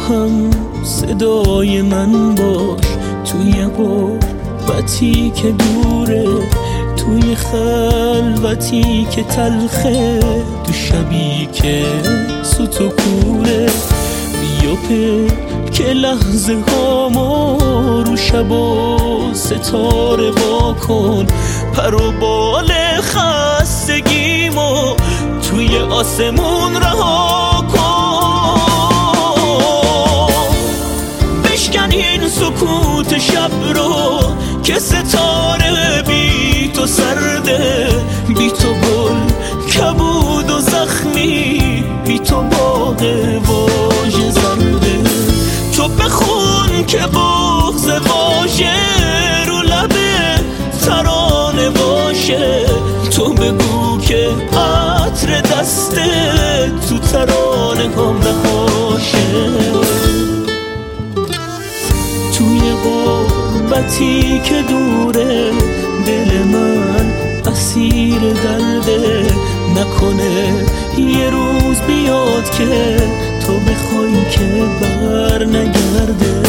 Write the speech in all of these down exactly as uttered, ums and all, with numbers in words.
هم صدای من باش توی غربتی که دوره، توی خلوتی که تلخه، تو شبی که سوت و کوره. بیا که لحظه هامو رو شب و ستاره با کن، پر و بال خستگیمو توی آسمون رها کن. بشکن این سکوت شب رو که ستاره بی تو سرده، بی تو گل کبود و زخمی، بی تو باغ واژه زرده. تو بخون که بغض واژه رو لبه ترانه باشه، تو بگو که عطر دسته تو ترانه هم نباشه. توی غربتی که دوره دل من اسیر درده، نکنه یه روز بیاد که تو بخوای که بر نگرده.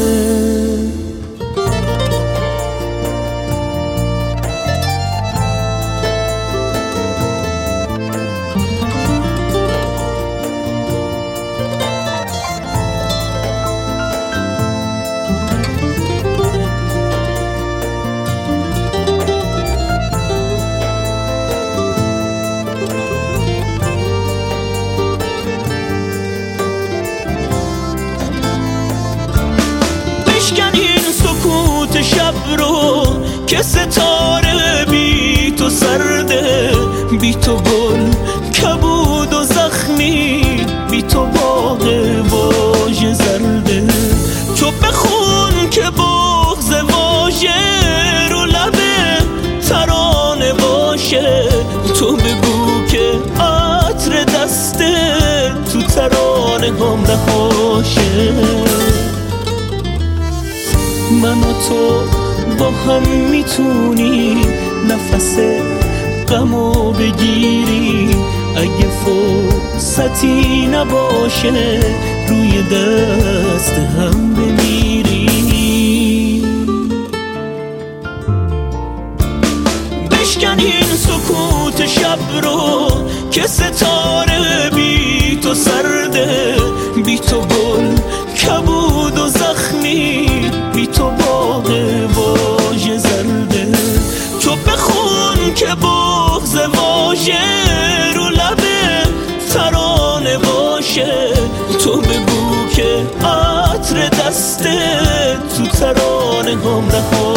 بشکن این سکوت شب رو که ستاره بی تو سرده، بی تو گل کبود و زخمی، بی تو باغ واژه زرده. تو بخون که بغض واژه رو لبه ترانه باشه، تو بگو که عطر دسته تو ترانه هم نباشه. من و تو با هم میتونی نفس غمو بگیری، اگه فرصتی نباشه روی دست هم بمیری. بشکن این سکوت شب رو که ستاره بی تو سرده، بی تو گل کبود و زخمی، بی تو باغ واژه زرده. تو بخون که بغض واژه رو لبه ترانه باشه، تو بگو که عطر دسته تو ترانه هم رها